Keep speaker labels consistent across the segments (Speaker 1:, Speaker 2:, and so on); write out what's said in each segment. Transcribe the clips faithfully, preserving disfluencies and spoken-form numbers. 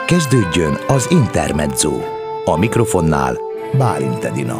Speaker 1: Kezdődjön az Intermezzo. A mikrofonnál Bálint Edina.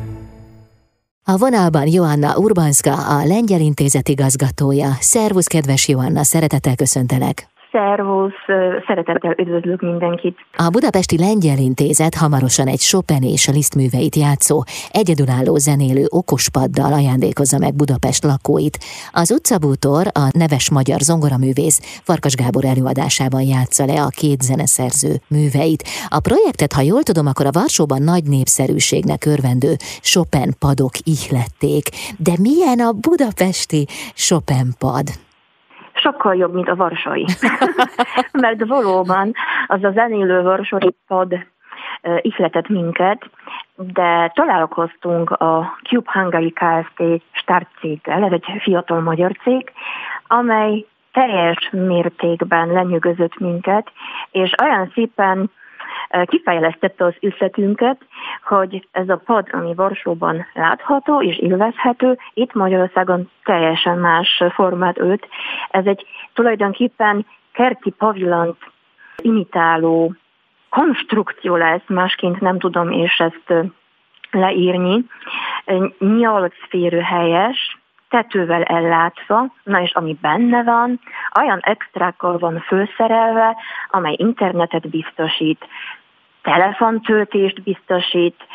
Speaker 2: A vonalban Joanna Urbanska, a Lengyel Intézet igazgatója. Szervusz, kedves Joanna, szeretettel köszöntelek.
Speaker 3: Szervusz, szeretettel üdvözlök mindenkit.
Speaker 2: A Budapesti Lengyel Intézet hamarosan egy Chopin és Liszt műveit játszó, egyedülálló zenélő okospaddal ajándékozza meg Budapest lakóit. Az utcabútor, a neves magyar zongoraművész Farkas Gábor előadásában játsza le a két zeneszerző műveit. A projektet, ha jól tudom, akkor a Varsóban nagy népszerűségnek örvendő Chopin padok ihlették. De milyen a budapesti Chopin pad?
Speaker 3: Sokkal jobb, mint a varsói. Mert valóban az a zenélő varsói pad uh, ihletett minket, de találkoztunk a Cube Hungary Kft. Startcéggel, ez egy fiatal magyar cég, amely teljes mértékben lenyűgözött minket, és olyan szépen kifejlesztette az üzletünket, hogy ez a pad, ami Varsóban látható és élvezhető, itt Magyarországon teljesen más formát ölt. Ez egy tulajdonképpen kerti pavilont imitáló konstrukció lesz, másként nem tudom és ezt leírni. Nyolc férőhelyes, tetővel ellátva, na és ami benne van, olyan extrákkal van fölszerelve, amely internetet biztosít, telefontöltést biztosít,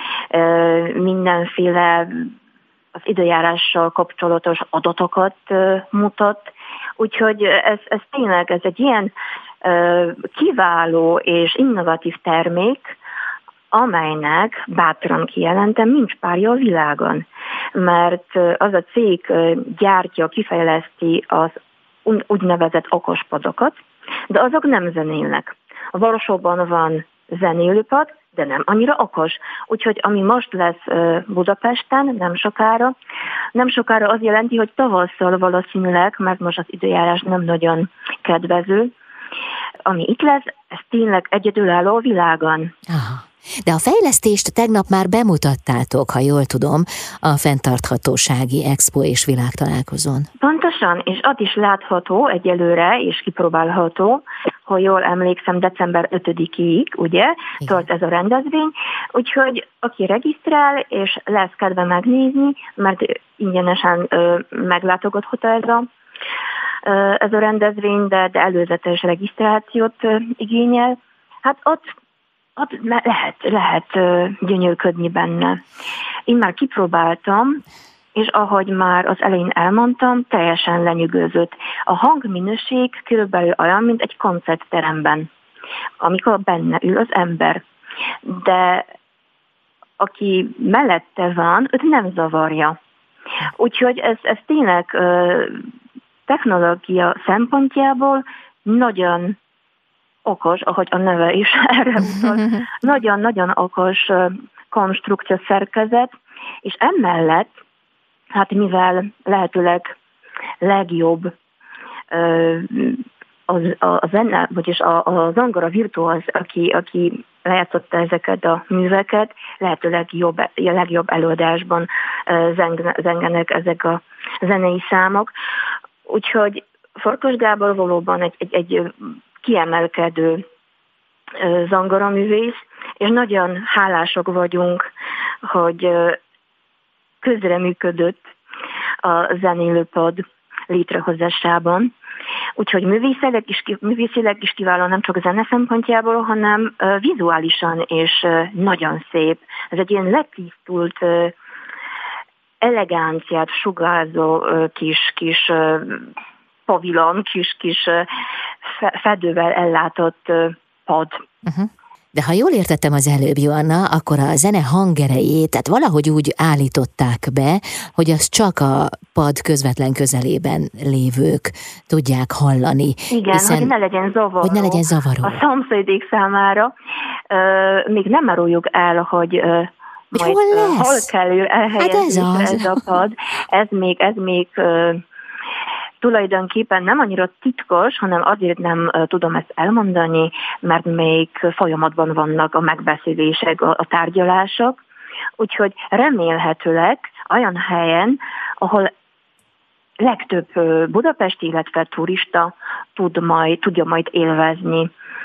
Speaker 3: mindenféle az időjárással kapcsolatos adatokat mutat. Úgyhogy ez, ez tényleg ez egy ilyen kiváló és innovatív termék, amelynek bátran kijelentem, nincs párja a világon. Mert az a cég gyártja, kifejleszti az úgynevezett okospadokat, de azok nem zenélnek. A Varsóban van zenélőpad, de nem annyira okos. Úgyhogy ami most lesz Budapesten, nem sokára, nem sokára az jelenti, hogy tavasszal valószínűleg, mert most az időjárás nem nagyon kedvező, ami itt lesz, ez tényleg egyedülálló a világon.
Speaker 2: Aha. De a fejlesztést tegnap már bemutattátok, ha jól tudom, a Fenntarthatósági Expo és Világtalálkozón.
Speaker 3: Pontosan, és az is látható egyelőre, és kipróbálható, ha jól emlékszem, december ötödikéig, ugye, tart ez a rendezvény, úgyhogy aki regisztrál, és lesz kedve megnézni, mert ingyenesen ö, meglátogatható ez a, ö, ez a rendezvény, de, de előzetes regisztrációt ö, igényel, hát ott ott lehet, lehet uh, gyönyörködni benne. Én már kipróbáltam, és ahogy már az elején elmondtam, teljesen lenyűgözött. A hangminőség körülbelül olyan, mint egy koncertteremben, amikor benne ül az ember. De aki mellette van, őt nem zavarja. Úgyhogy ez, ez tényleg uh, technológia szempontjából nagyon okos, ahogy a neve is erre utal, nagyon-nagyon okos konstrukció szerkezet, és emellett, hát mivel lehetőleg legjobb a, a, a zene, vagyis a, a zongora virtuóz, aki, aki lejátszotta ezeket a műveket, lehetőleg jobb, a legjobb előadásban zengenek ezek a zenei számok. Úgyhogy Farkas Gábor valóban egy, egy, egy kiemelkedő zongoraművész, és nagyon hálások vagyunk, hogy közreműködött a zenélőpad létrehozásában. Úgyhogy művészileg is, művészileg is kiváló, nem csak a zene szempontjából, hanem vizuálisan és nagyon szép. Ez egy ilyen letisztult, elegánciát sugárzó kis, kis pavilon, kis-kis fedővel ellátott pad.
Speaker 2: Uh-huh. De ha jól értettem az előbb, Joanna, akkor a zene hangerejét, tehát valahogy úgy állították be, hogy az csak a pad közvetlen közelében lévők tudják hallani.
Speaker 3: Igen, hiszen, hogy ne legyen zavaró.
Speaker 2: Hogy ne legyen zavaró.
Speaker 3: A szomszédék számára uh, még nem áruljuk el, hogy uh, majd
Speaker 2: hol, lesz?
Speaker 3: Uh, hol kell elhelyezni
Speaker 2: hát ez,
Speaker 3: ez a pad. Ez még, ez még uh, tulajdonképpen nem annyira titkos, hanem azért nem uh, tudom ezt elmondani, mert még folyamatban vannak a megbeszélések, a, a tárgyalások. Úgyhogy remélhetőleg olyan helyen, ahol legtöbb uh, budapesti, illetve turista tud majd, tudja majd élvezni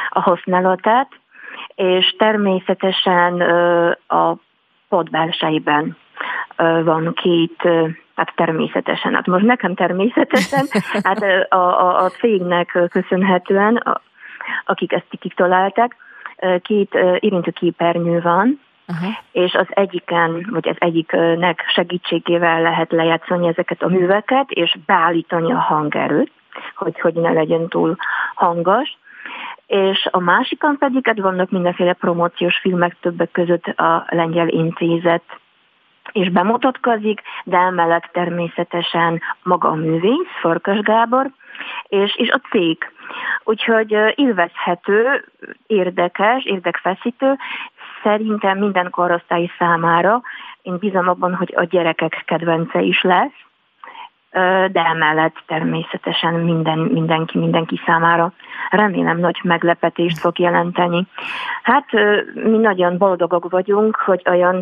Speaker 3: a használatát, és természetesen a pod belsejében van két, hát természetesen, hát most nekem természetesen, hát a, a, a cégnek köszönhetően, a, akik ezt kitalálták, két érintőképernyő van, uh-huh. és az egyiken, vagy az egyiknek segítségével lehet lejátszani ezeket a műveket, és beállítani a hangerőt, hogy, hogy ne legyen túl hangos. És a másikon pedig hát vannak mindenféle promóciós filmek, többek között a Lengyel Intézet és bemutatkozik, de emellett természetesen maga a művész, Farkas Gábor, és, és a cég. Úgyhogy élvezhető, érdekes, érdekfeszítő, szerintem minden korosztály számára. Én bízom abban, hogy a gyerekek kedvence is lesz, de emellett természetesen minden, mindenki, mindenki számára remélem nagy meglepetést fog jelenteni. Hát mi nagyon boldogok vagyunk, hogy olyan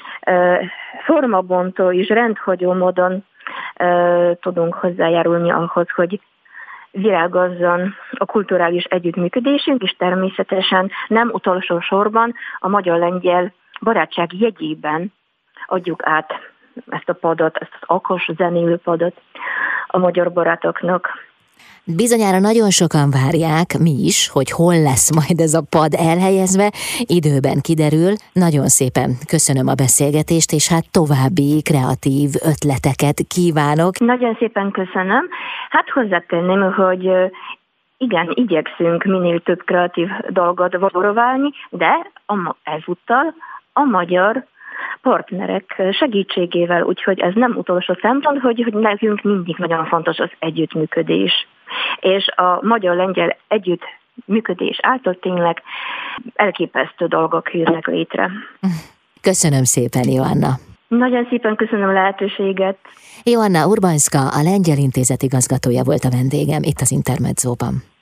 Speaker 3: formabontó és rendhagyó módon tudunk hozzájárulni ahhoz, hogy virágozzon a kulturális együttműködésünk, és természetesen nem utolsó sorban a magyar-lengyel barátság jegyében adjuk át ezt a padot, ezt az okos zenélő padot a magyar barátoknak.
Speaker 2: Bizonyára nagyon sokan várják, mi is, hogy hol lesz majd ez a pad elhelyezve, időben kiderül. Nagyon szépen köszönöm a beszélgetést, és hát további kreatív ötleteket kívánok.
Speaker 3: Nagyon szépen köszönöm. Hát hozzátenném, hogy igen, igyekszünk minél több kreatív dolgot valóválni, de ezúttal a magyar partnerek segítségével, úgyhogy ez nem utolsó szempont, hogy, hogy nekünk mindig nagyon fontos az együttműködés. És a magyar-lengyel együttműködés által tényleg elképesztő dolgok jönnek létre.
Speaker 2: Köszönöm szépen, Joanna.
Speaker 3: Nagyon szépen köszönöm a lehetőséget.
Speaker 2: Joanna Urbanska, a Lengyel Intézet igazgatója volt a vendégem itt az Intermedzóban.